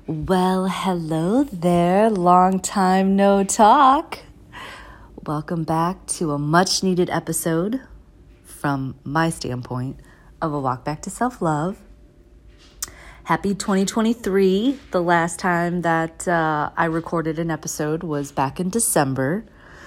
Well, hello there, long time no talk. Welcome back to a much needed episode from my standpoint of A Walk Back to Self-Love. Happy 2023. The last time that I recorded an episode was back in December.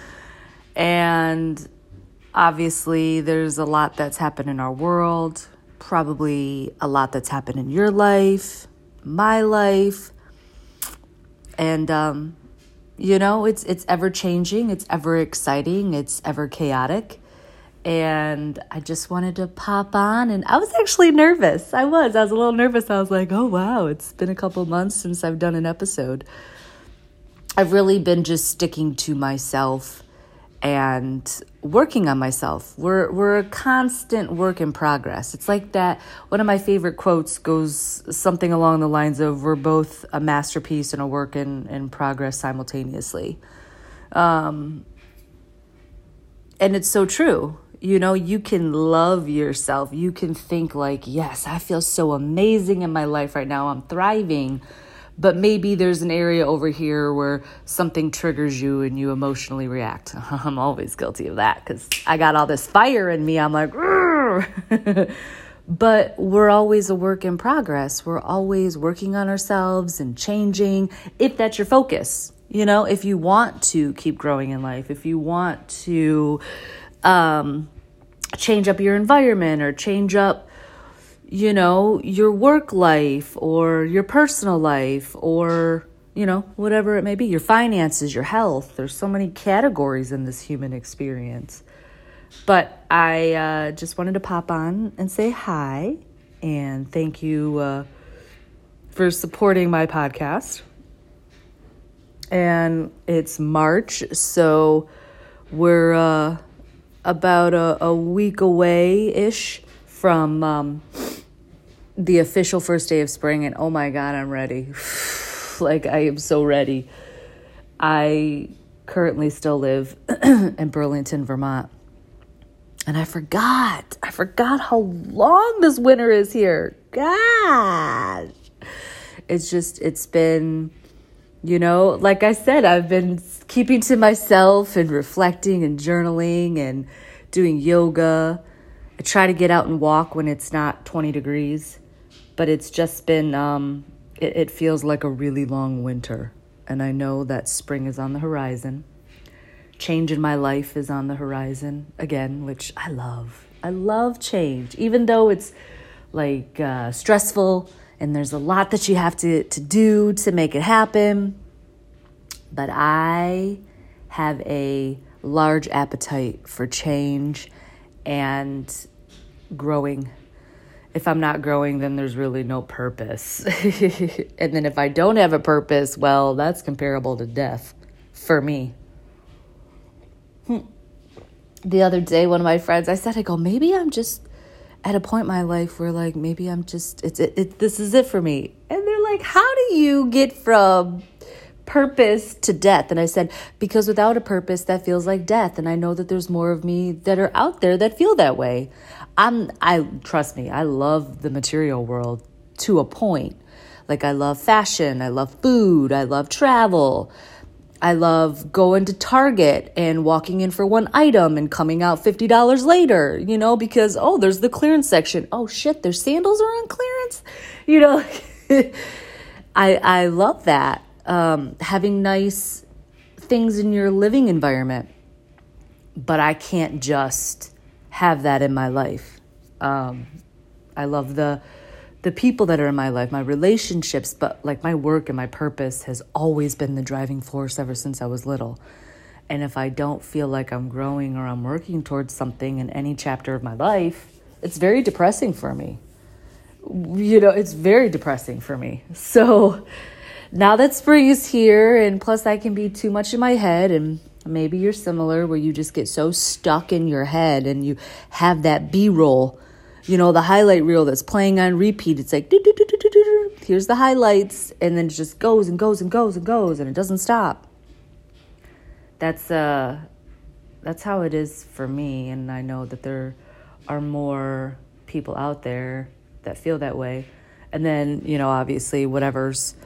And obviously there's a lot that's happened in our world, probably a lot that's happened in your life, my life. And, it's ever changing, it's ever exciting, it's ever chaotic. And I just wanted to pop on, and I was actually nervous. I was a little nervous. I was like, oh, wow, it's been a couple months since I've done an episode. I've really been just sticking to myself and working on myself. We're a constant work in progress. It's like that. One of my favorite quotes goes something along the lines of, we're both a masterpiece and a work in progress simultaneously. And it's so true. You know, you can love yourself. You can think like, yes, I feel so amazing in my life right now. I'm thriving. But maybe there's an area over here where something triggers you and you emotionally react. I'm always guilty of that because I got all this fire in me. I'm like, but we're always a work in progress. We're always working on ourselves and changing, if that's your focus. You know, if you want to keep growing in life, if you want to change up your environment or change up your work life or your personal life or, whatever it may be, your finances, your health. There's so many categories in this human experience. But I just wanted to pop on and say hi and thank you for supporting my podcast. And it's March, so we're about a week away-ish from the official first day of spring, and oh my God, I'm ready. Like, I am so ready. I currently still live in Burlington, Vermont, and I forgot how long this winter is here. Gosh. It's been, like I said, I've been keeping to myself and reflecting and journaling and doing yoga. I try to get out and walk when it's not 20 degrees. But it's just been, it feels like a really long winter. And I know that spring is on the horizon. Change in my life is on the horizon again, which I love. I love change, even though it's like stressful and there's a lot that you have to do to make it happen. But I have a large appetite for change and growing. If I'm not growing, then there's really no purpose. And then if I don't have a purpose, well, that's comparable to death for me. The other day, one of my friends, I go, maybe I'm just at a point in my life where like, maybe I'm just, this is it for me. And they're like, how do you get from purpose to death? And I said, because without a purpose, that feels like death. And I know that there's more of me that are out there that feel that way. Trust me, I love the material world to a point. Like, I love fashion, I love food, I love travel. I love going to Target and walking in for one item and coming out $50 later, because, there's the clearance section. Oh shit, their sandals are on clearance. I love that. Having nice things in your living environment, but I can't just have that in my life. I love the people that are in my life, my relationships, but like my work and my purpose has always been the driving force ever since I was little. And if I don't feel like I'm growing or I'm working towards something in any chapter of my life, it's very depressing for me. It's very depressing for me. So now that spring is here, and plus I can be too much in my head, and maybe you're similar where you just get so stuck in your head and you have that B-roll, the highlight reel that's playing on repeat. It's like, here's the highlights, and then it just goes and goes and goes and goes, and it doesn't stop. That's how it is for me, and I know that there are more people out there that feel that way. And then, obviously whatever's,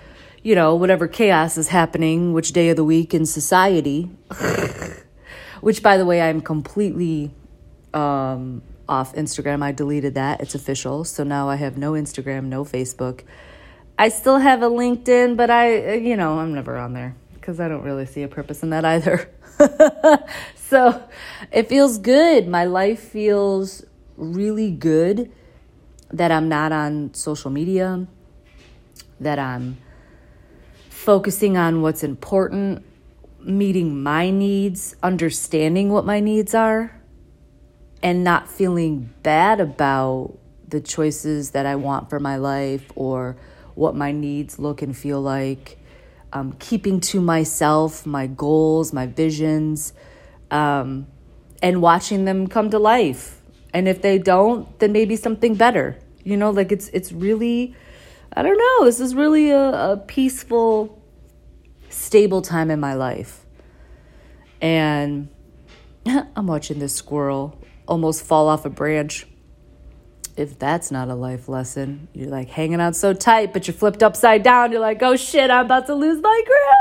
whatever chaos is happening, which day of the week in society, which, by the way, I'm completely off Instagram. I deleted that. It's official. So now I have no Instagram, no Facebook. I still have a LinkedIn, but I'm never on there because I don't really see a purpose in that either. So it feels good. My life feels really good that I'm not on social media, that I'm focusing on what's important, meeting my needs, understanding what my needs are, and not feeling bad about the choices that I want for my life or what my needs look and feel like. Keeping to myself, my goals, my visions, and watching them come to life. And if they don't, then maybe something better. It's really, I don't know, this is really a peaceful, stable time in my life. And I'm watching this squirrel almost fall off a branch. If that's not a life lesson, you're like hanging out so tight, but you're flipped upside down. You're like, oh shit, I'm about to lose my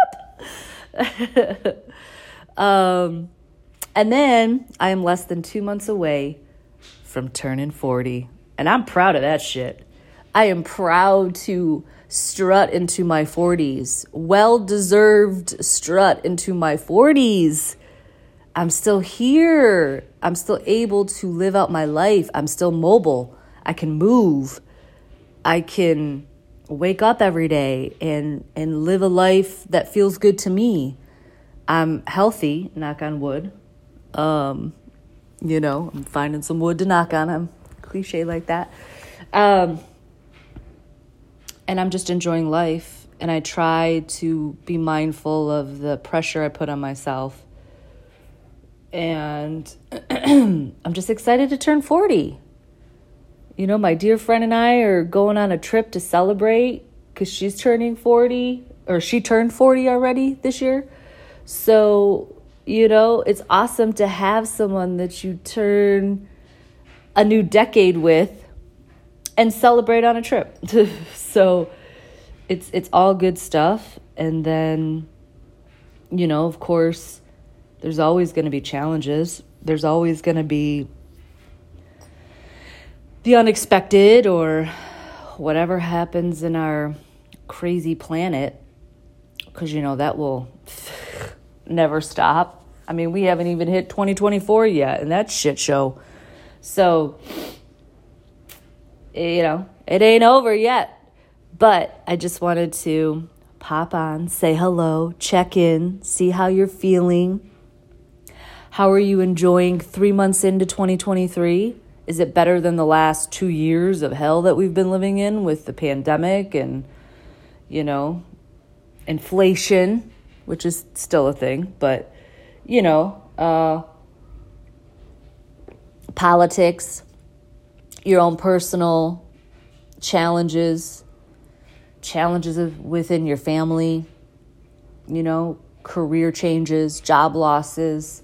grip. And then I am less than 2 months away from turning 40. And I'm proud of that shit. I am proud to strut into my 40s. Well-deserved strut into my 40s. I'm still here. I'm still able to live out my life. I'm still mobile. I can move. I can wake up every day and live a life that feels good to me. I'm healthy, knock on wood. I'm finding some wood to knock on. I'm cliche like that. And I'm just enjoying life. And I try to be mindful of the pressure I put on myself. And I'm just excited to turn 40. My dear friend and I are going on a trip to celebrate because she's turning 40, or she turned 40 already this year. So, it's awesome to have someone that you turn a new decade with and celebrate on a trip. So it's all good stuff. And then, of course, there's always going to be challenges. There's always going to be the unexpected or whatever happens in our crazy planet, because, that will never stop. I mean, we haven't even hit 2024 yet, and that's shit show. So, it ain't over yet. But I just wanted to pop on, say hello, check in, see how you're feeling. How are you enjoying 3 months into 2023? Is it better than the last 2 years of hell that we've been living in with the pandemic and, inflation, which is still a thing, but, politics, your own personal challenges within your family, career changes, job losses,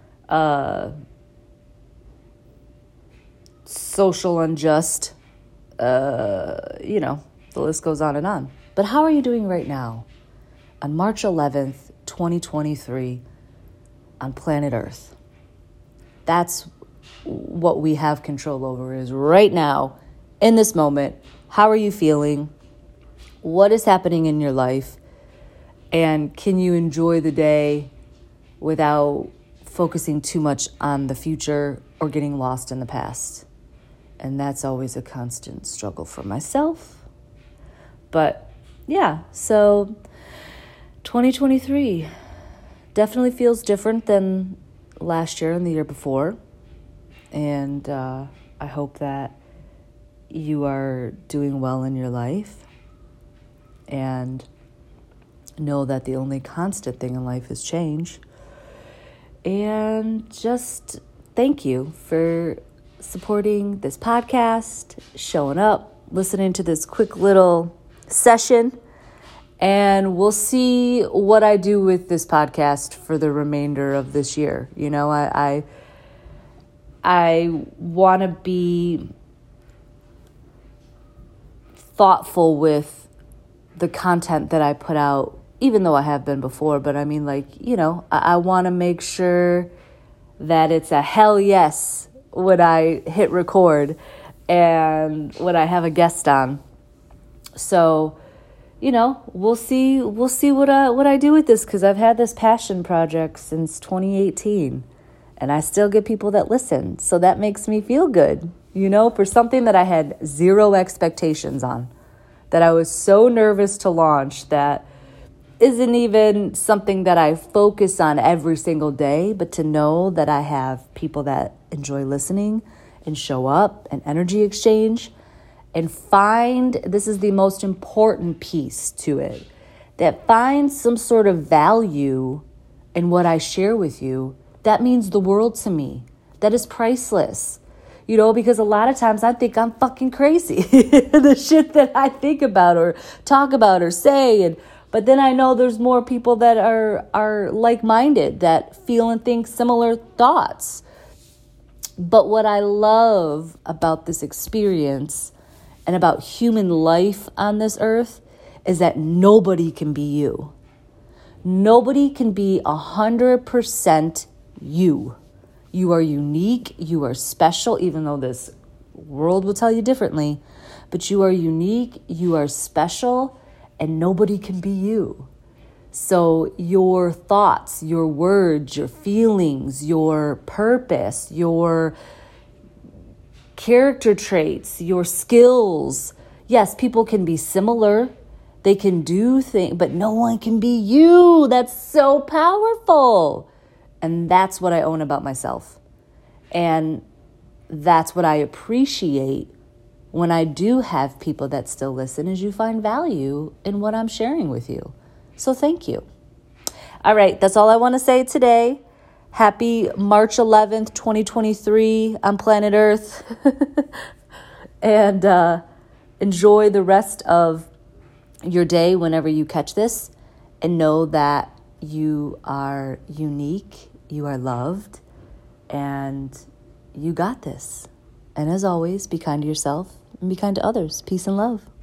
social unjust, the list goes on and on. But how are you doing right now on March 11th, 2023 on planet Earth? That's what we have control over, is right now, in this moment. How are you feeling? What is happening in your life? And can you enjoy the day without focusing too much on the future or getting lost in the past? And that's always a constant struggle for myself. But yeah, so 2023 definitely feels different than last year and the year before. And I hope that you are doing well in your life. And know that the only constant thing in life is change. And just thank you for supporting this podcast, showing up, listening to this quick little session. And we'll see what I do with this podcast for the remainder of this year. I want to be thoughtful with the content that I put out, even though I have been before, but I mean, like, I want to make sure that it's a hell yes when I hit record and when I have a guest on. So, we'll see what I do with this, because I've had this passion project since 2018 and I still get people that listen. So that makes me feel good, for something that I had zero expectations on, that I was so nervous to launch, that isn't even something that I focus on every single day, but to know that I have people that enjoy listening and show up and energy exchange, and this is the most important piece to it, that finds some sort of value in what I share with you. That means the world to me. That is priceless. Because a lot of times I think I'm fucking crazy. The shit that I think about or talk about or say. But then I know there's more people that are like-minded, that feel and think similar thoughts. But what I love about this experience and about human life on this earth is that nobody can be you. Nobody can be 100% you. You are unique, you are special, even though this world will tell you differently. But you are unique, you are special, and nobody can be you. So your thoughts, your words, your feelings, your purpose, your character traits, your skills. Yes, people can be similar. They can do things, but no one can be you. That's so powerful. And that's what I own about myself. And that's what I appreciate when I do have people that still listen, is you find value in what I'm sharing with you. So thank you. All right, that's all I want to say today. Happy March 11th, 2023 on planet Earth. And enjoy the rest of your day whenever you catch this. And know that you are unique, you are loved, and you got this. And as always, be kind to yourself and be kind to others. Peace and love.